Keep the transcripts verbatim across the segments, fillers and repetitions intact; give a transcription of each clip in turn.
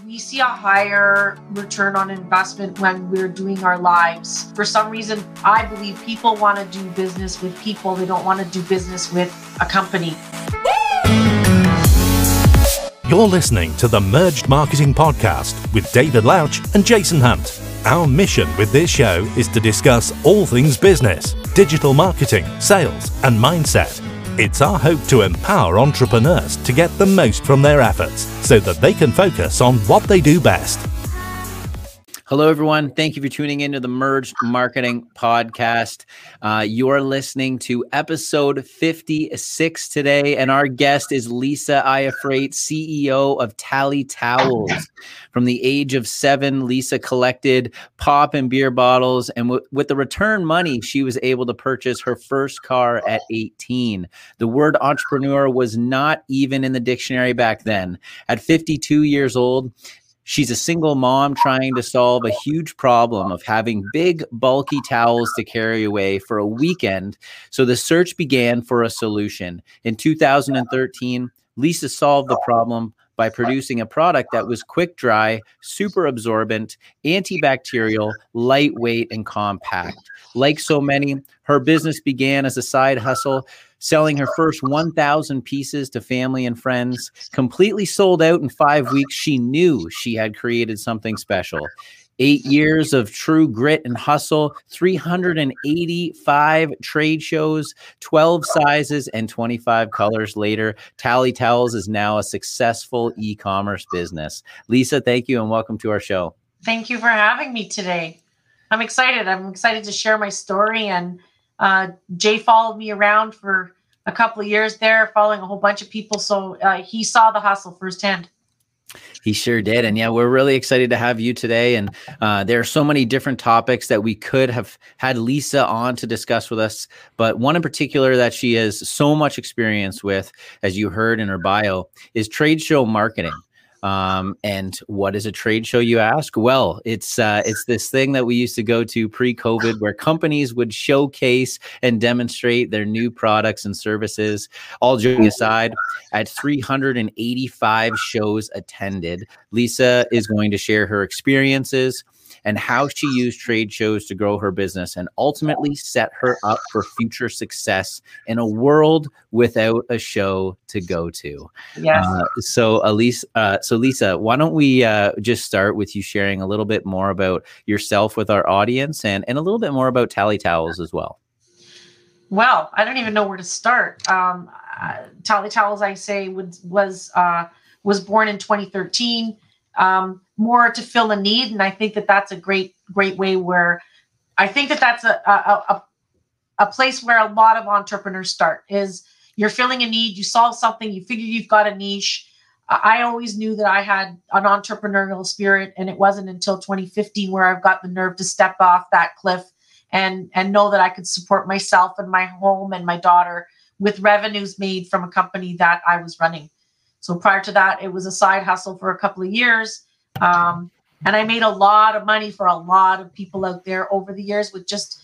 we see a higher return on investment when we're doing our lives. For some reason, I believe people want to do business with people. They don't want to do business with a company. You're listening to the Merged Marketing Podcast with David Louch and Jason Hunt. Our mission with this show is to discuss all things business, digital marketing, sales, and mindset. It's our hope to empower entrepreneurs to get the most from their efforts so that they can focus on what they do best. Hello, everyone. Thank you for tuning into the Merged Marketing Podcast. Uh, you're listening to episode fifty-six today, and our guest is Lisa Iafrate, C E O of Tally Towels. From the age of seven, Lisa collected pop and beer bottles, and w- with the return money, she was able to purchase her first car at eighteen. The word entrepreneur was not even in the dictionary back then. At fifty-two years old, she's a single mom trying to solve a huge problem of having big, bulky towels to carry away for a weekend. So the search began for a solution. In two thousand thirteen, Lisa solved the problem by producing a product that was quick dry, super absorbent, antibacterial, lightweight, and compact. Like so many, her business began as a side hustle, selling her first one thousand pieces to family and friends. Completely sold out in five weeks, she knew she had created something special. Eight years of true grit and hustle, three hundred eighty-five trade shows, twelve sizes, and twenty-five colors later, Tally Towels is now a successful e-commerce business. Lisa, thank you and welcome to our show. Thank you for having me today. I'm excited. I'm excited to share my story. And uh, Jay followed me around for a couple of years there, following a whole bunch of people. So uh, he saw the hustle firsthand. He sure did. And yeah, we're really excited to have you today. And uh, there are so many different topics that we could have had Lisa on to discuss with us. But one in particular that she has so much experience with, as you heard in her bio, is trade show marketing. Um, and what is a trade show, you ask? Well, it's uh, it's this thing that we used to go to pre-COVID where companies would showcase and demonstrate their new products and services. All joking aside, at three hundred eighty-five shows attended, Lisa is going to share her experiences and how she used trade shows to grow her business and ultimately set her up for future success in a world without a show to go to. Yes. Uh, so, Elise, uh, so Lisa, why don't we uh, just start with you sharing a little bit more about yourself with our audience and, and a little bit more about Tally Towels as well. Well, I don't even know where to start. Um, uh, Tally Towels, I say, was was, uh, was born in twenty thirteen. Um, more to fill a need. And I think that that's a great, great way where I think that that's a, a, a, a place where a lot of entrepreneurs start is you're filling a need, you solve something, you figure you've got a niche. I always knew that I had an entrepreneurial spirit, and it wasn't until twenty fifteen where I've got the nerve to step off that cliff and, and know that I could support myself and my home and my daughter with revenues made from a company that I was running. So prior to that, it was a side hustle for a couple of years. Um, and I made a lot of money for a lot of people out there over the years with just,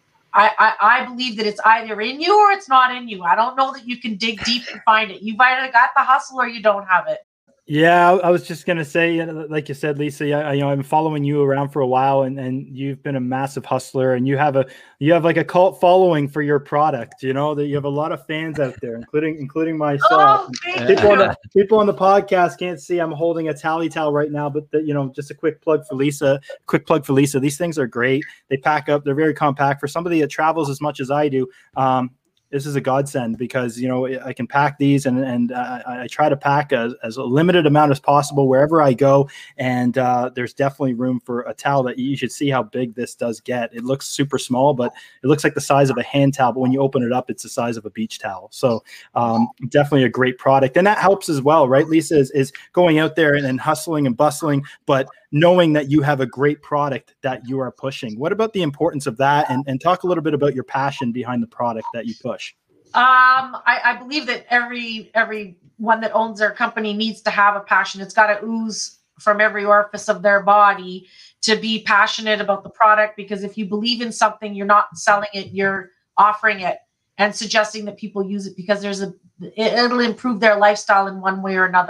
I, I, I believe that it's either in you or it's not in you. I don't know that you can dig deep and find it. You've either got the hustle or you don't have it. Yeah, I was just going to say, like you said, Lisa, I, you know, I'm following you around for a while, and, and you've been a massive hustler, and you have a you have like a cult following for your product. You know that you have a lot of fans out there, including including myself. Oh, people, on the, people on the podcast can't see I'm holding a Tally Towel right now, but the, you know, just a quick plug for Lisa. Quick plug for Lisa. These things are great. They pack up. They're very compact for somebody that travels as much as I do. Um, This is a godsend because, you know, I can pack these and, and uh, I try to pack as, as a limited amount as possible wherever I go. And uh, there's definitely room for a towel that you should see how big this does get. It looks super small, but it looks like the size of a hand towel. But when you open it up, it's the size of a beach towel. So um, definitely a great product. And that helps as well, right? Lisa is, is going out there and, and hustling and bustling, but knowing that you have a great product that you are pushing. What about the importance of that? And, and talk a little bit about your passion behind the product that you push. Um, I, I believe that every every one that owns their company needs to have a passion. It's got to ooze from every orifice of their body to be passionate about the product, because if you believe in something, you're not selling it, you're offering it and suggesting that people use it because there's a, it, it'll improve their lifestyle in one way or another.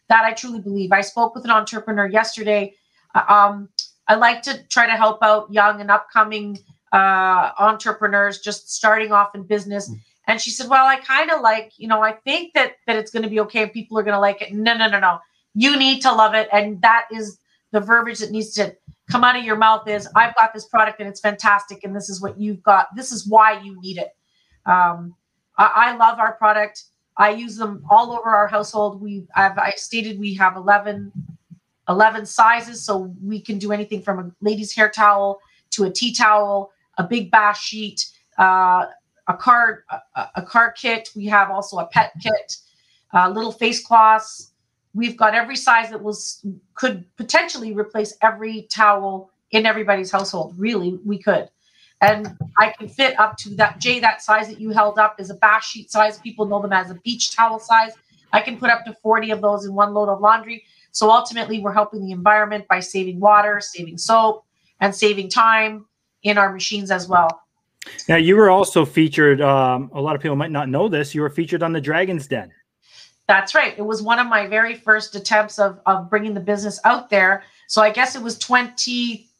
That I truly believe. I spoke with an entrepreneur yesterday. Um, I like to try to help out young and upcoming uh, entrepreneurs just starting off in business. And she said, well, I kind of like, you know, I think that that it's going to be okay and people are going to like it. No, no, no, no. You need to love it. And that is the verbiage that needs to come out of your mouth is, I've got this product and it's fantastic. And this is what you've got. This is why you need it. Um, I, I love our product. I use them all over our household. We, I've I stated we have eleven, eleven sizes. So we can do anything from a lady's hair towel to a tea towel, a big bath sheet, uh, a car, a, a car kit. We have also a pet kit, uh, little face cloths. We've got every size that was could potentially replace every towel in everybody's household. Really, we could. And I can fit up to that, Jay, that size that you held up is a bath sheet size. People know them as a beach towel size. I can put up to forty of those in one load of laundry. So ultimately, we're helping the environment by saving water, saving soap, and saving time in our machines as well. Now, you were also featured, um, a lot of people might not know this, you were featured on the Dragon's Den. That's right. It was one of my very first attempts of, of bringing the business out there. So I guess it was twenty,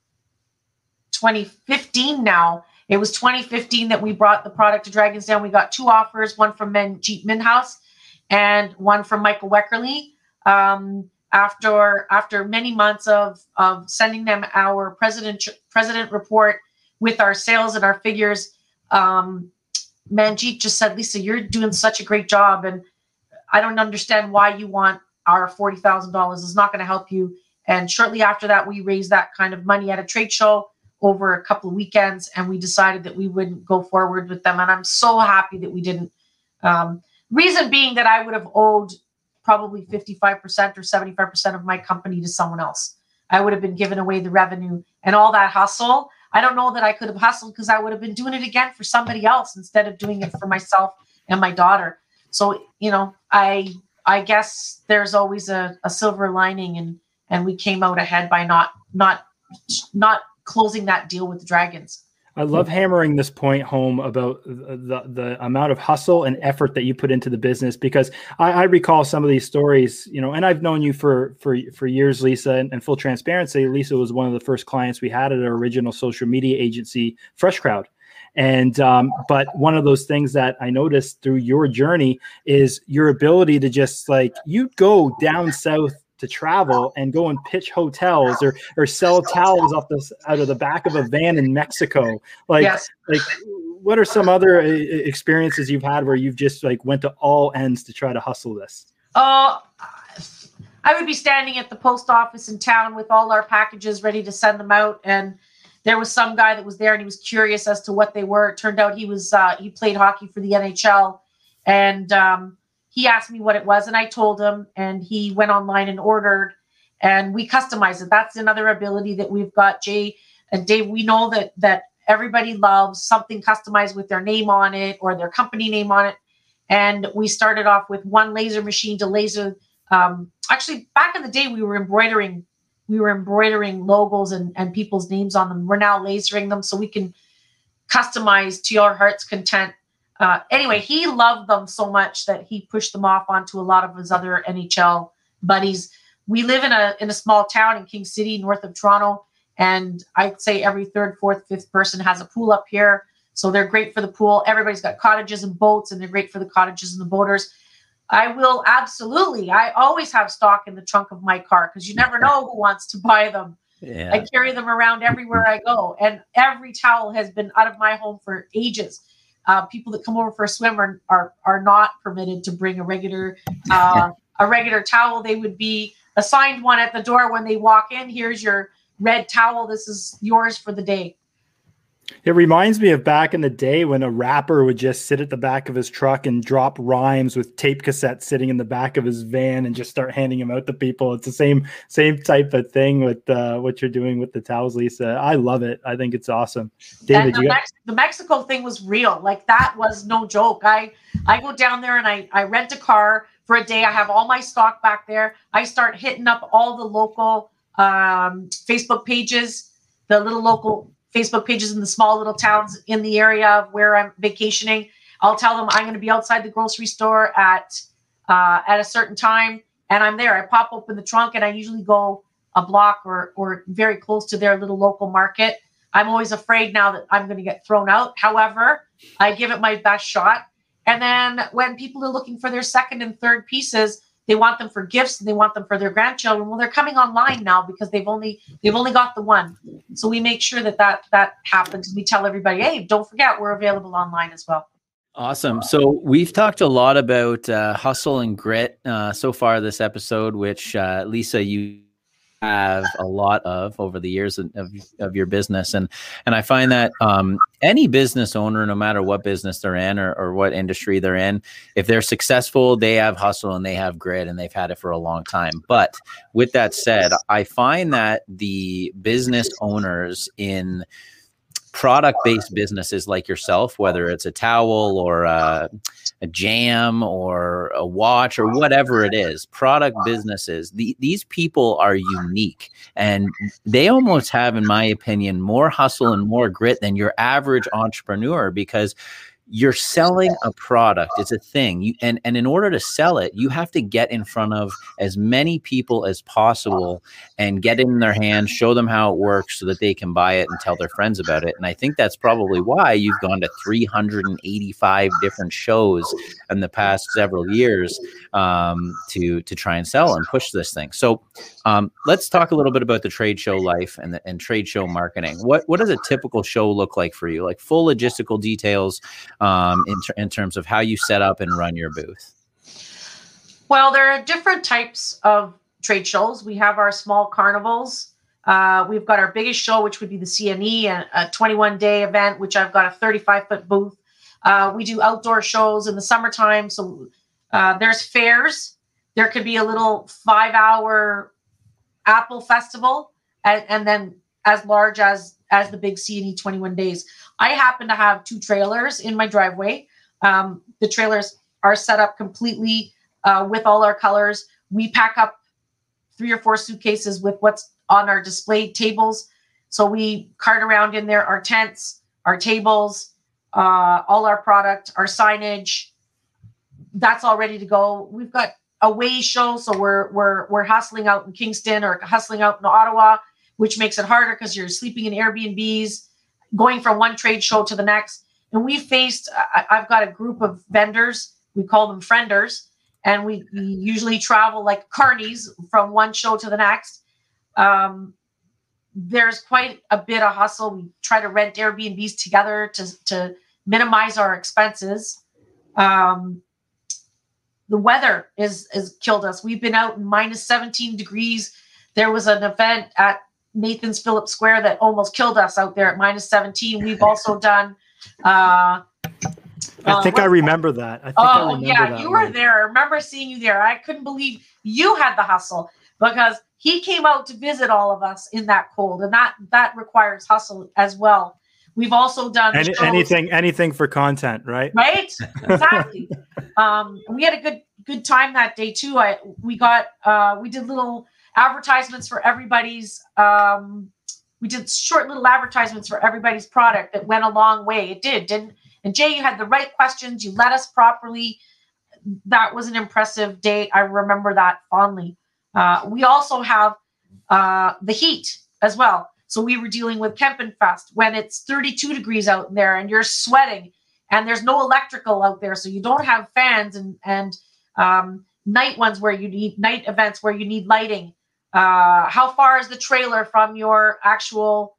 twenty fifteen now. It was twenty fifteen that we brought the product to Dragon's Den. We got two offers, one from Manjeet Minhouse and one from Michael Weckerly. Um, after after many months of, of sending them our president, president report with our sales and our figures, um, Manjeet just said, Lisa, you're doing such a great job. And I don't understand why you want our forty thousand dollars. It's not going to help you. And shortly after that, we raised that kind of money at a trade show over a couple of weekends, and we decided that we wouldn't go forward with them. And I'm so happy that we didn't. Um, reason being that I would have owed probably fifty-five percent or seventy-five percent of my company to someone else. I would have been giving away the revenue and all that hustle. I don't know that I could have hustled because I would have been doing it again for somebody else instead of doing it for myself and my daughter. So, you know, I I guess there's always a, a silver lining, and and we came out ahead by not not not closing that deal with the Dragons. I love hammering this point home about the, the amount of hustle and effort that you put into the business, because I, I recall some of these stories, you know, and I've known you for, for, for years, Lisa, and, and full transparency, Lisa was one of the first clients we had at our original social media agency, Fresh Crowd. And, um, but one of those things that I noticed through your journey is your ability to just like, you go down south to travel and go and pitch hotels or or sell towels off the out of the back of a van in Mexico. Like, yes. like what are some other experiences you've had where you've just like went to all ends to try to hustle this? Uh, I would be standing at the post office in town with all our packages ready to send them out, and there was some guy that was there and he was curious as to what they were. It turned out he was uh, he played hockey for the N H L, and um, he asked me what it was, and I told him, and he went online and ordered, and we customized it. That's another ability that we've got, Jay and Dave. We know that that everybody loves something customized with their name on it or their company name on it. And we started off with one laser machine to laser. Um, actually, back in the day, we were embroidering, we were embroidering logos and, and people's names on them. We're now lasering them so we can customize to your heart's content. Uh, anyway, he loved them so much that he pushed them off onto a lot of his other N H L buddies. We live in a in a small town in King City, north of Toronto, and I'd say every third, fourth, fifth person has a pool up here. So they're great for the pool. Everybody's got cottages and boats, and they're great for the cottages and the boaters. I will absolutely. I always have stock in the trunk of my car because you never know who wants to buy them. Yeah. I carry them around everywhere I go, and every towel has been out of my home for ages. Uh, people that come over for a swim are, are are not permitted to bring a regular uh, a regular towel. They would be assigned one at the door when they walk in. Here's your red towel. This is yours for the day. It reminds me of back in the day when a rapper would just sit at the back of his truck and drop rhymes with tape cassettes sitting in the back of his van and just start handing them out to people. It's the same same type of thing with uh, what you're doing with the towels, Lisa. I love it. I think it's awesome. David, the, you Mex- the Mexico thing was real. Like, that was no joke. I, I go down there and I, I rent a car for a day. I have all my stock back there. I start hitting up all the local um, Facebook pages, the little local Facebook pages in the small little towns in the area of where I'm vacationing. I'll tell them I'm going to be outside the grocery store at uh, at a certain time, and I'm there. I pop open the trunk, and I usually go a block or or very close to their little local market. I'm always afraid now that I'm going to get thrown out. However, I give it my best shot. And then when people are looking for their second and third pieces, they want them for gifts and they want them for their grandchildren. Well, they're coming online now because they've only they've only got the one. So we make sure that that, that happens. We tell everybody, hey, don't forget, we're available online as well. Awesome. So we've talked a lot about uh, hustle and grit uh, so far this episode, which uh, Lisa, you have a lot of over the years of, of your business. And, and I find that um, any business owner, no matter what business they're in or, or what industry they're in, if they're successful, they have hustle and they have grit and they've had it for a long time. But with that said, I find that the business owners in product-based businesses like yourself, whether it's a towel or a, a jam or a watch or whatever it is, product businesses, the, these people are unique and they almost have, in my opinion, more hustle and more grit than your average entrepreneur, because you're selling a product. It's a thing. You, and, and in order to sell it, you have to get in front of as many people as possible and get it in their hands, show them how it works so that they can buy it and tell their friends about it. And I think that's probably why you've gone to three hundred eighty-five different shows in the past several years um, to, to try and sell and push this thing. So um, let's talk a little bit about the trade show life and, the, and trade show marketing. What, what does a typical show look like for you? Like full logistical details, Um, in, ter- in terms of how you set up and run your booth? Well, there are different types of trade shows. We have our small carnivals. Uh, we've got our biggest show, which would be the C N E, a, a twenty-one day event, which I've got a thirty-five foot booth. Uh, we do outdoor shows in the summertime. So uh, there's fairs. There could be a little five hour Apple festival, and, and then as large as as the big C N E twenty-one days. I happen to have two trailers in my driveway. Um, the trailers are set up completely uh, with all our colors. We pack up three or four suitcases with what's on our display tables. So we cart around in there our tents, our tables, uh, all our product, our signage. That's all ready to go. We've got away show, so we're we're we're hustling out in Kingston or hustling out in Ottawa, which makes it harder because you're sleeping in Airbnbs, going from one trade show to the next. And we faced, I, I've got a group of vendors, we call them frienders, and we, we usually travel like carnies from one show to the next. Um, there's quite a bit of hustle. We try to rent Airbnbs together to, to minimize our expenses. Um, the weather is, is killed us. We've been out in minus seventeen degrees. There was an event at Nathan's Phillips Square that almost killed us out there at minus seventeen. We've also done. Uh, I think uh, I remember that. I think oh, I remember yeah, that you were one. there. I remember seeing you there. I couldn't believe you had the hustle because he came out to visit all of us in that cold, and that that requires hustle as well. We've also done Any, anything, anything for content, right? Right, exactly. um, we had a good good time that day too. I we got uh, we did little advertisements for everybody's. Um, we did short little advertisements for everybody's product that went a long way. It did, didn't? And Jay, you had the right questions. You led us properly. That was an impressive day. I remember that fondly. Uh, we also have uh, the heat as well. So we were dealing with Kempenfest when it's thirty-two degrees out there and you're sweating and there's no electrical out there. So you don't have fans and, and um, night ones where you need night events where you need lighting. Uh, how far is the trailer from your actual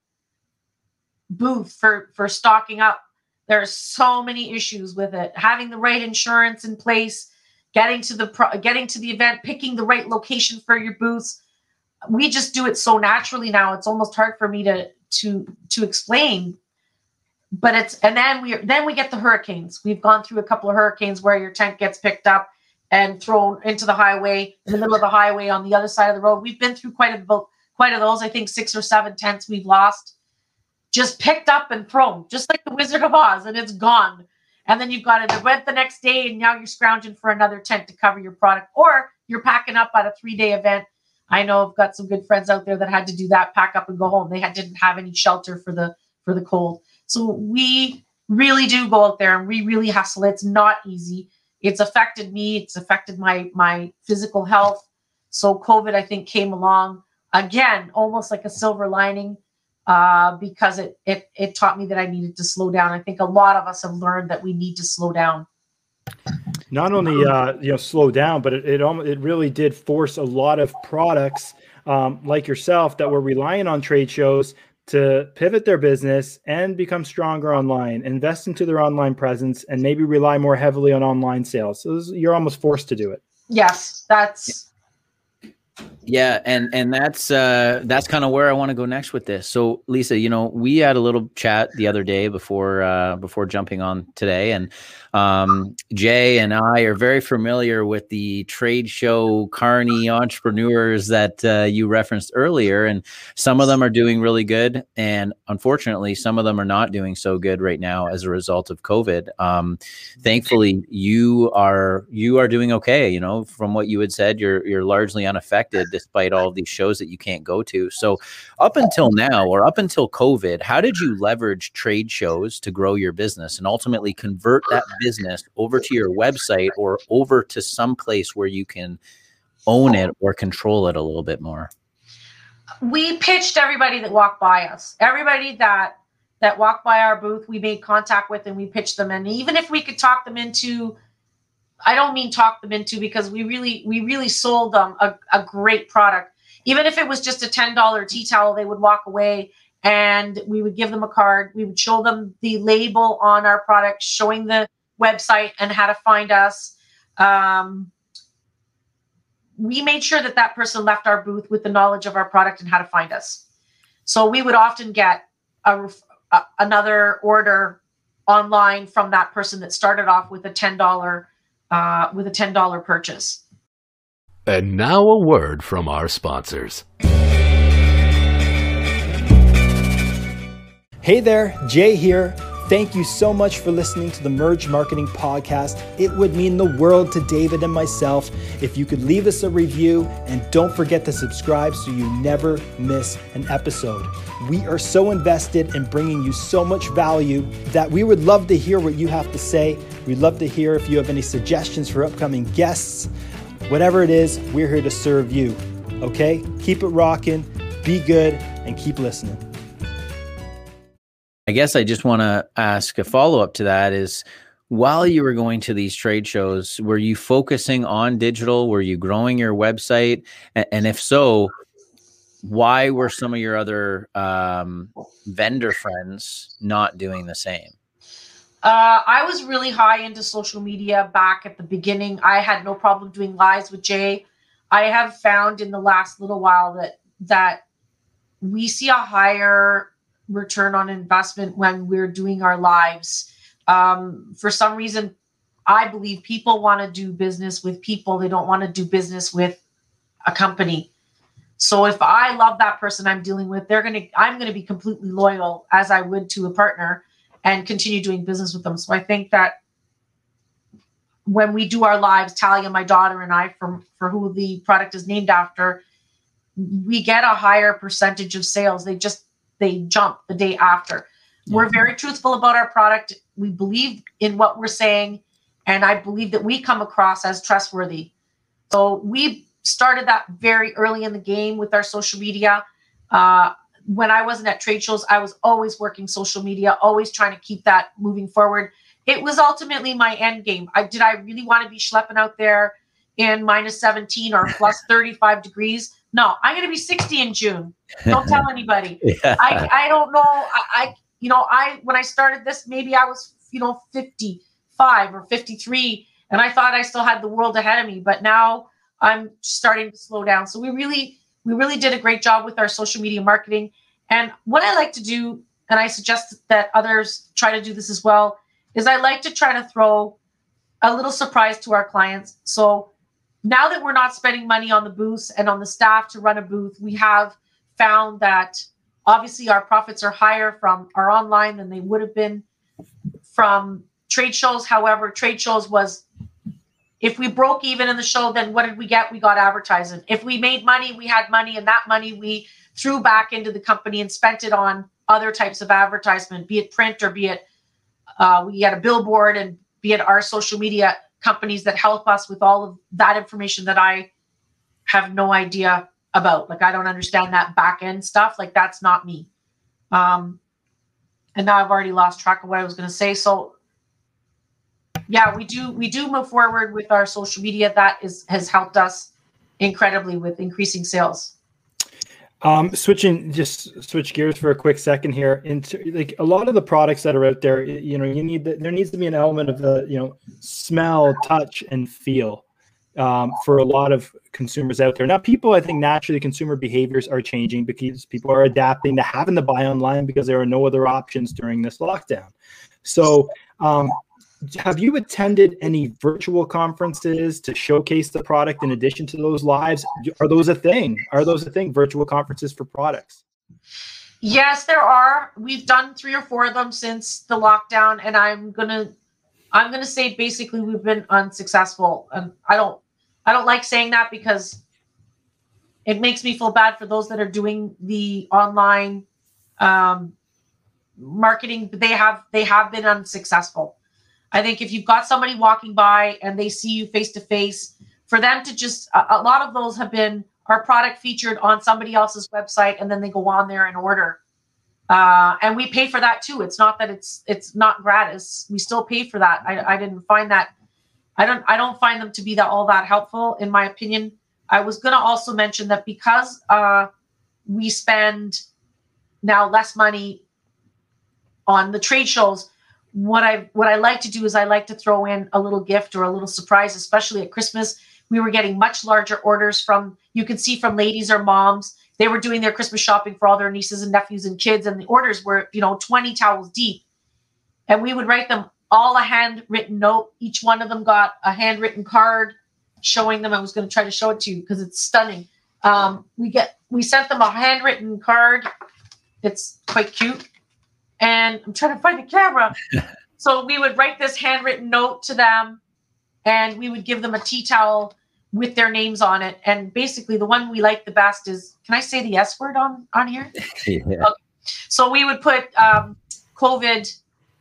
booth for, for stocking up? There's so many issues with it. Having the right insurance in place, getting to the pro- getting to the event, picking the right location for your booths. We just do it so naturally now. It's almost hard for me to to to explain. But it's and then we then we get the hurricanes. We've gone through a couple of hurricanes where your tent gets picked up and thrown into the highway, in the middle of the highway on the other side of the road. We've been through quite a quite a those. I think six or seven tents we've lost, just picked up and thrown, just like the Wizard of Oz, and it's gone. And then you've got an event the next day, and now you're scrounging for another tent to cover your product, or you're packing up at a three-day event. I know I've got some good friends out there that had to do that, pack up and go home. They had, didn't have any shelter for the for the cold. So we really do go out there and we really hustle. It's not easy. It's affected me. It's affected my my physical health. So COVID, I think, came along again, almost like a silver lining, uh, because it, it, it taught me that I needed to slow down. I think a lot of us have learned that we need to slow down. Not only uh, you know slow down, but it it, almost, it really did force a lot of products um, like yourself that were relying on trade shows to pivot their business and become stronger online, invest into their online presence, and maybe rely more heavily on online sales. So this, you're almost forced to do it. Yes, that's Yeah, and and that's uh, that's kind of where I want to go next with this. So, Lisa, you know, we had a little chat the other day before uh, before jumping on today, and um, Jay and I are very familiar with the trade show carny entrepreneurs that uh, you referenced earlier, and some of them are doing really good, and unfortunately, some of them are not doing so good right now as a result of COVID. Um, thankfully, you are you are doing okay. You know, from what you had said, you're you're largely unaffected despite all of these shows that you can't go to. So up until now, or up until COVID, how did you leverage trade shows to grow your business and ultimately convert that business over to your website or over to some place where you can own it or control it a little bit more? We pitched everybody that walked by us, everybody that that walked by our booth, we made contact with, and we pitched them. And even if we could talk them into, I don't mean talk them into, because we really, we really sold them a, a great product. Even if it was just a ten dollar tea towel, they would walk away and we would give them a card. We would show them the label on our product, showing the website and how to find us. Um, we made sure that that person left our booth with the knowledge of our product and how to find us. So we would often get a, a, another order online from that person that started off with a ten dollar Uh, with a ten dollar purchase. And now a word from our sponsors. Hey there, Jay here. Thank you so much for listening to the Merge Marketing Podcast. It would mean the world to David and myself if you could leave us a review, and don't forget to subscribe so you never miss an episode. We are so invested in bringing you so much value that we would love to hear what you have to say. We'd love to hear if you have any suggestions for upcoming guests. Whatever it is, we're here to serve you. Okay? Keep it rocking, be good, and keep listening. I guess I just want to ask a follow-up to that is, while you were going to these trade shows, were you focusing on digital? Were you growing your website? And, and if so, why were some of your other um, vendor friends not doing the same? Uh, I was really high into social media back at the beginning. I had no problem doing lives with Jay. I have found in the last little while that that we see a higher return on investment when we're doing our lives. Um, for some reason, I believe people want to do business with people. They don't want to do business with a company. So if I love that person I'm dealing with, they're going to, I'm going to be completely loyal as I would to a partner and continue doing business with them. So I think that when we do our lives, Talia, my daughter, and I, for, for who the product is named after, we get a higher percentage of sales. They just, they jump the day after. Yeah. We're very truthful about our product. We believe in what we're saying. And I believe that we come across as trustworthy. So we started that very early in the game with our social media. Uh, when I wasn't at trade shows, I was always working social media, always trying to keep that moving forward. It was ultimately my end game. I, did I really want to be schlepping out there in minus seventeen or plus thirty-five degrees? No, I'm going to be sixty in June. Don't tell anybody. Yeah. I, I don't know. I, I, you know, I, when I started this, maybe I was, you know, fifty-five or fifty-three, and I thought I still had the world ahead of me, but now I'm starting to slow down. So we really, we really did a great job with our social media marketing. And what I like to do, and I suggest that others try to do this as well, is I like to try to throw a little surprise to our clients. So now that we're not spending money on the booths and on the staff to run a booth, we have found that obviously our profits are higher from our online than they would have been from trade shows. However, trade shows was, if we broke even in the show, then what did we get? We got advertising. If we made money, we had money, and that money we threw back into the company and spent it on other types of advertisement, be it print or be it, uh, we had a billboard, and be it our social media companies that help us with all of that information that I have no idea about. Like, I don't understand that back end stuff. Like, that's not me. Um, and now I've already lost track of what I was going to say. So yeah, we do, we do move forward with our social media. That is, has helped us incredibly with increasing sales. Um, switching, just switch gears for a quick second here. Into like a lot of the products that are out there, you know, you need the, there needs to be an element of the, you know, smell, touch, and feel um, for a lot of consumers out there. Now, people, I think naturally consumer behaviors are changing because people are adapting to having to buy online because there are no other options during this lockdown. So, um, have you attended any virtual conferences to showcase the product in addition to those lives? Are those a thing? Are those a thing, virtual conferences for products? Yes, there are. We've done three or four of them since the lockdown, and I'm gonna, I'm gonna say basically we've been unsuccessful. And I don't, I don't like saying that because it makes me feel bad for those that are doing the online um, marketing. They have, they have been unsuccessful. I think if you've got somebody walking by and they see you face to face, for them to just, a, a lot of those have been our product featured on somebody else's website, and then they go on there and order. Uh, and we pay for that too. It's not that it's it's not gratis. We still pay for that. I, I didn't find that. I don't I don't find them to be that all that helpful, in my opinion. I was going to also mention that because uh, we spend now less money on the trade shows. What I what I like to do is I like to throw in a little gift or a little surprise, especially at Christmas. We were getting much larger orders from, you can see from ladies or moms. They were doing their Christmas shopping for all their nieces and nephews and kids, and the orders were, you know, twenty towels deep. And we would write them all a handwritten note. Each one of them got a handwritten card showing them. I was going to try to show it to you because it's stunning. Um, we get we sent them a handwritten card. It's quite cute. And I'm trying to find the camera. So we would write this handwritten note to them, and we would give them a tea towel with their names on it. And basically the one we like the best is, can I say the S word on, on here? Yeah. Okay. So we would put um, COVID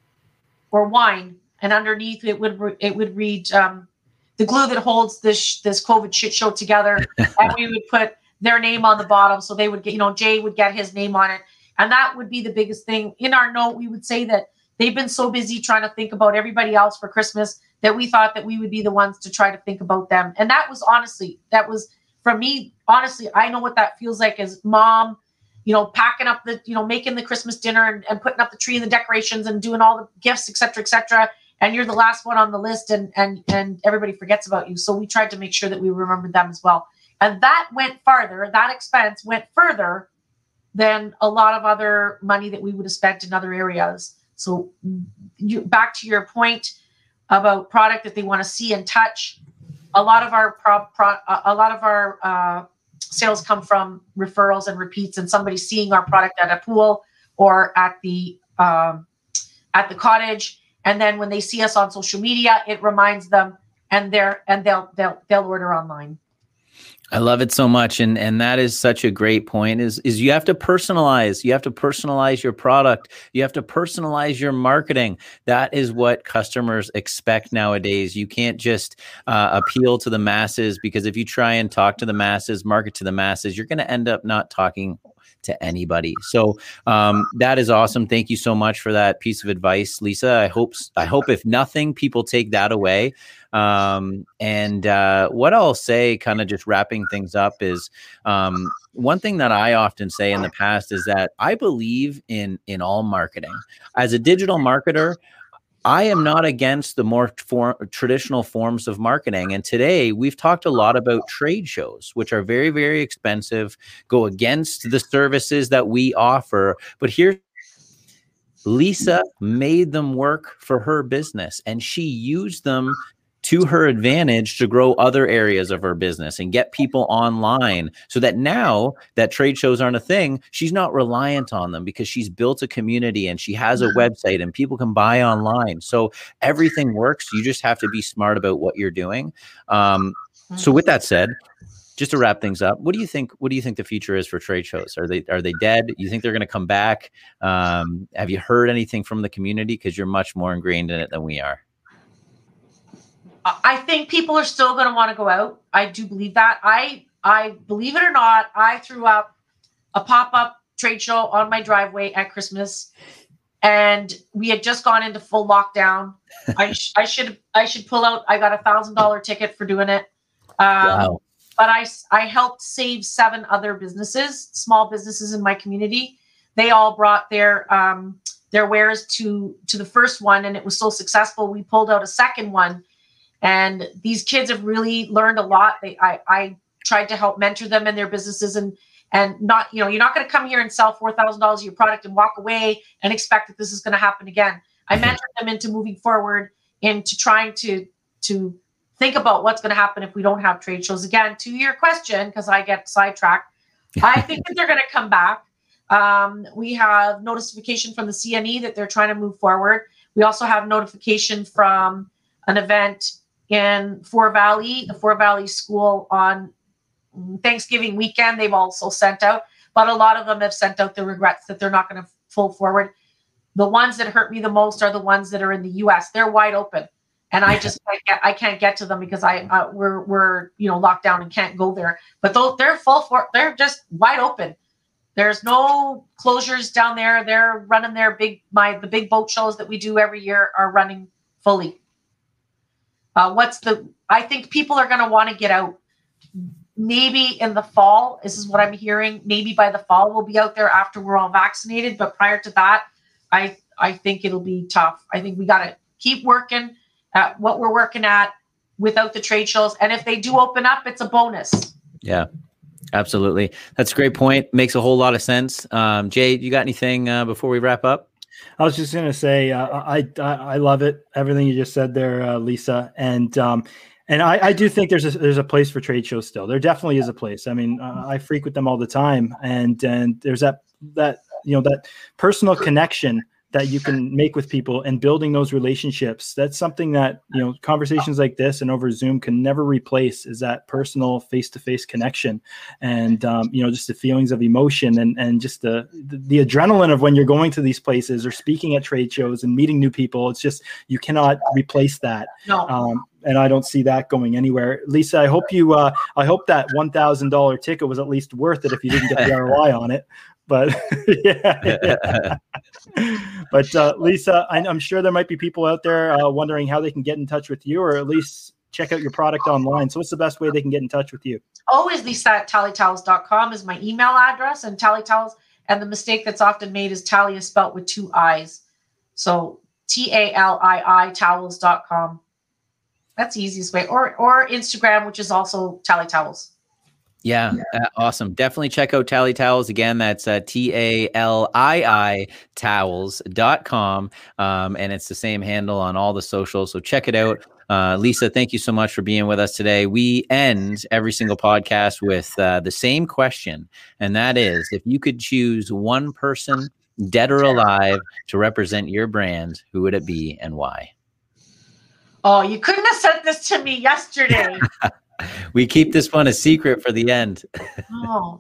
or wine, and underneath it would, re- it would read um, the glue that holds this, this COVID shit show together. And we would put their name on the bottom. So they would get, you know, Jay would get his name on it. And that would be the biggest thing. In our note, we would say that they've been so busy trying to think about everybody else for Christmas that we thought that we would be the ones to try to think about them. And that was honestly, that was for me, honestly, I know what that feels like as mom, you know, packing up the, you know, making the Christmas dinner and, and putting up the tree and the decorations and doing all the gifts, et cetera, et cetera. And you're the last one on the list, and, and, and everybody forgets about you. So we tried to make sure that we remembered them as well. And that went farther, that expense went further than a lot of other money that we would have spent in other areas. So you, back to your point about product that they want to see and touch, a lot of our pro, pro, a lot of our uh, sales come from referrals and repeats, and somebody seeing our product at a pool or at the um, at the cottage, and then when they see us on social media, it reminds them, and they're and they'll they'll they'll order online. I love it so much. And, and that is such a great point is, is you have to personalize, you have to personalize your product. You have to personalize your marketing. That is what customers expect nowadays. You can't just uh, appeal to the masses, because if you try and talk to the masses, market to the masses, you're going to end up not talking to anybody. So um, that is awesome. Thank you so much for that piece of advice, Lisa. I hope, I hope if nothing, people take that away. Um, and uh, what I'll say, kind of just wrapping things up, is um, one thing that I often say in the past is that I believe in, in all marketing. As a digital marketer, I am not against the more for, traditional forms of marketing. And today we've talked a lot about trade shows, which are very, very expensive, go against the services that we offer. But here, Lisa made them work for her business, and she used them to her advantage to grow other areas of her business and get people online, so that now that trade shows aren't a thing, she's not reliant on them, because she's built a community and she has a website and people can buy online. So everything works. You just have to be smart about what you're doing. Um, so with that said, just to wrap things up, what do you think, what do you think the future is for trade shows? Are they, are they dead? You think they're going to come back? Um, have you heard anything from the community? Because you're much more ingrained in it than we are. I think people are still going to want to go out. I do believe that. I I believe it or not, I threw up a pop-up trade show on my driveway at Christmas, and we had just gone into full lockdown. I sh- I should I should pull out. I got a thousand dollar ticket for doing it. Um, Wow. But I I helped save seven other businesses, small businesses in my community. They all brought their um, their wares to to the first one, and it was so successful. We pulled out a second one, and these kids have really learned a lot. They I I tried to help mentor them in their businesses, and and not, you know, you're not going to come here and sell four thousand dollars of your product and walk away and expect that this is going to happen again. I mentored them into moving forward, into trying to to think about what's going to happen if we don't have trade shows again. To your question, because I get sidetracked, I think that they're going to come back. Um, we have notification from the C N E that they're trying to move forward. We also have notification from an event in Fore Valley, the Fore Valley School on Thanksgiving weekend. They've also sent out, but a lot of them have sent out the regrets that they're not going to pull forward. The ones that hurt me the most are the ones that are in the U S. They're wide open, and I just can't get, I can't get to them because I uh, we're we're you know locked down and can't go there. But though they're full for, they're just wide open. There's no closures down there. They're running their big my the big boat shows that we do every year are running fully. Uh, what's the? I think people are going to want to get out. Maybe in the fall, this is what I'm hearing. Maybe by the fall we'll be out there after we're all vaccinated. But prior to that, I I think it'll be tough. I think we got to keep working at what we're working at without the trade shows. And if they do open up, it's a bonus. Yeah, absolutely. That's a great point. Makes a whole lot of sense. Um, Jay, you got anything uh, before we wrap up? I was just going to say, uh, I, I I love it. Everything you just said there, uh, Lisa. And um, and I, I do think there's a, there's a place for trade shows still. There definitely is a place. I mean, uh, I frequent them all the time. And and there's that that, you know, that personal connection that you can make with people and building those relationships. That's something that, you know, conversations like this and over Zoom can never replace, is that personal face-to-face connection. And, um, you know, just the feelings of emotion and, and just the, the, the adrenaline of when you're going to these places or speaking at trade shows and meeting new people. It's just, you cannot replace that. No. Um, and I don't see that going anywhere. Lisa, I hope you, uh, I hope that one thousand dollars ticket was at least worth it if you didn't get the R O I on it. But yeah, yeah. But uh, Lisa, I, I'm sure there might be people out there uh, wondering how they can get in touch with you, or at least check out your product online. So what's the best way they can get in touch with you? Always Lisa at tally towels dot com is my email address, and Tally Towels. And the mistake that's often made is Tally is spelt with two I's. So T A L I I towels dot com. That's the easiest way. Or or Instagram, which is also Tally Towels. Yeah, uh, awesome. Definitely check out Tally Towels. Again, that's uh, T A L I I towels dot com. Um, and it's the same handle on all the socials. So check it out. Uh, Lisa, thank you so much for being with us today. We end every single podcast with uh, the same question. And that is, if you could choose one person, dead or alive, to represent your brand, who would it be and why? Oh, you couldn't have sent this to me yesterday. We keep this one a secret for the end. Oh.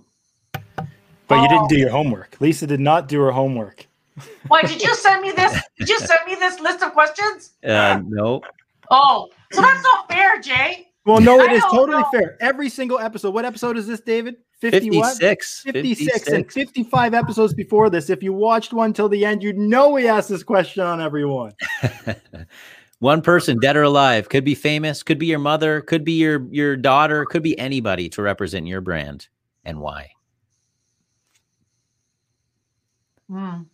But you didn't do your homework. Lisa did not do her homework. Why, did you send me this? Did you send me this list of questions? Uh, no. Oh, so that's not fair, Jay. Well, no, it I is don't totally know. fair. Every single episode. What episode is this, David? fifty what? fifty-six. fifty-six and fifty-five episodes before this. If you watched one till the end, you'd know we asked this question on everyone. One person, dead or alive, could be famous, could be your mother, could be your your daughter, could be anybody to represent your brand, and why? Hmm.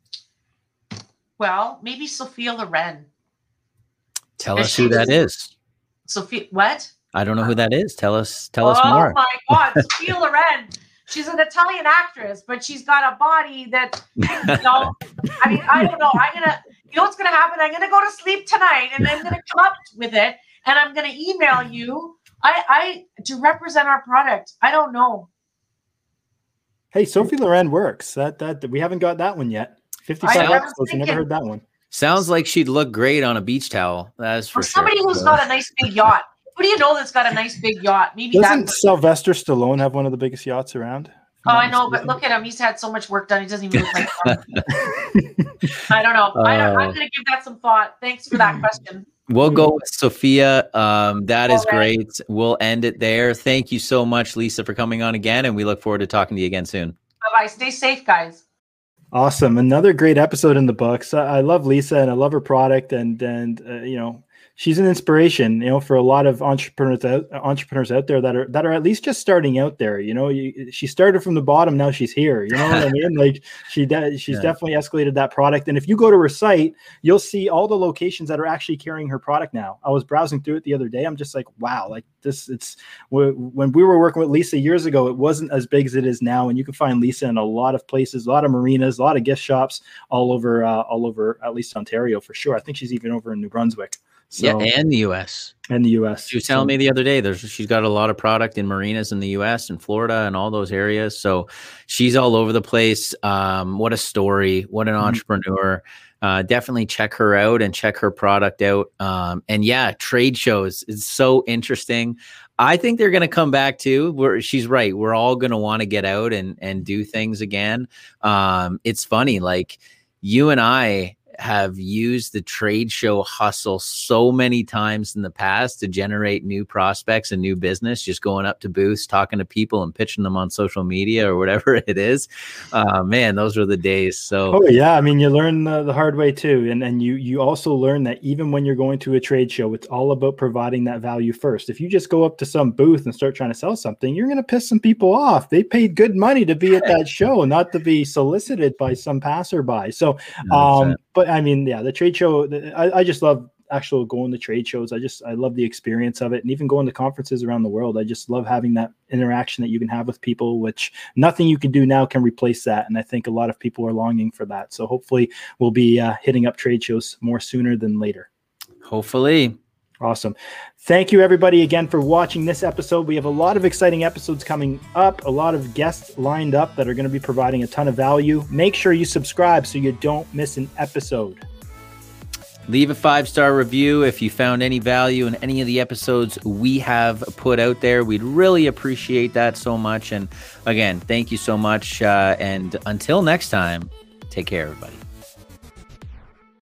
Well, maybe Sophia Loren. Tell us who that is. Sophia, what? I don't know who that is. Tell us. Tell us oh more. my God, Sophia Loren. She's an Italian actress, but she's got a body that, you know, I mean, I don't know. I'm gonna, you know, what's gonna happen? I'm gonna go to sleep tonight, and I'm gonna come up with it, and I'm gonna email you. I, I to represent our product. I don't know. Hey, Sophie Loren works. That that we haven't got that one yet. fifty-five I was episodes. We never thinking- heard that one. Sounds like she'd look great on a beach towel. That's for Or somebody sure. who's got a nice big yacht. Who do you know that's got a nice big yacht? Maybe Doesn't that. Sylvester Stallone have one of the biggest yachts around? Oh, I know, but look at him. He's had so much work done. He doesn't even look like him. I don't know. I don't, I'm Uh, going to give that some thought. Thanks for that question. We'll go with Sophia. Um, that is All right. great. We'll end it there. Thank you so much, Lisa, for coming on again, and we look forward to talking to you again soon. Bye-bye. Stay safe, guys. Awesome. Another great episode in the books. I I love Lisa and I love her product, and, and, uh, you know, she's an inspiration, you know, for a lot of entrepreneurs out, entrepreneurs out there that are that are at least just starting out there. You know, you, she started from the bottom, now she's here. You know what I mean? Like she de- she's Yeah. definitely escalated that product. And if you go to her site, you'll see all the locations that are actually carrying her product now. I was browsing through it the other day. I'm just like, wow, like this. It's when we were working with Lisa years ago, it wasn't as big as it is now. And you can find Lisa in a lot of places, a lot of marinas, a lot of gift shops all over, uh, all over at least Ontario for sure. I think she's even over in New Brunswick. So, yeah, and the U S. And the U S. She was telling so, me the other day, there's she's got a lot of product in marinas in the U S and Florida and all those areas. So she's all over the place. Um, what a story! What an Mhm. entrepreneur! Uh, definitely check her out and check her product out. Um, and yeah, trade shows is so interesting. I think they're going to come back too. We're, she's right. We're all going to want to get out and and do things again. Um, it's funny, like you and I have used the trade show hustle so many times in the past to generate new prospects and new business, just going up to booths, talking to people and pitching them on social media or whatever it is. Uh, man, those were the days. So, oh yeah. I mean, you learn the, the hard way too. And and you, you also learn that even when you're going to a trade show, it's all about providing that value first. If you just go up to some booth and start trying to sell something, you're going to piss some people off. They paid good money to be at that show, not to be solicited by some passerby. So, um, but I mean, yeah, the trade show, I, I just love actual going to trade shows. I just, I love the experience of it. And even going to conferences around the world, I just love having that interaction that you can have with people, which nothing you can do now can replace that. And I think a lot of people are longing for that. So hopefully we'll be uh, hitting up trade shows more sooner than later. Hopefully. Awesome. Thank you, everybody, again for watching this episode. We have a lot of exciting episodes coming up, a lot of guests lined up that are going to be providing a ton of value. Make sure you subscribe so you don't miss an episode. Leave a five-star review if you found any value in any of the episodes we have put out there. We'd really appreciate that so much. And again, thank you so much. Uh, and until next time, take care, everybody.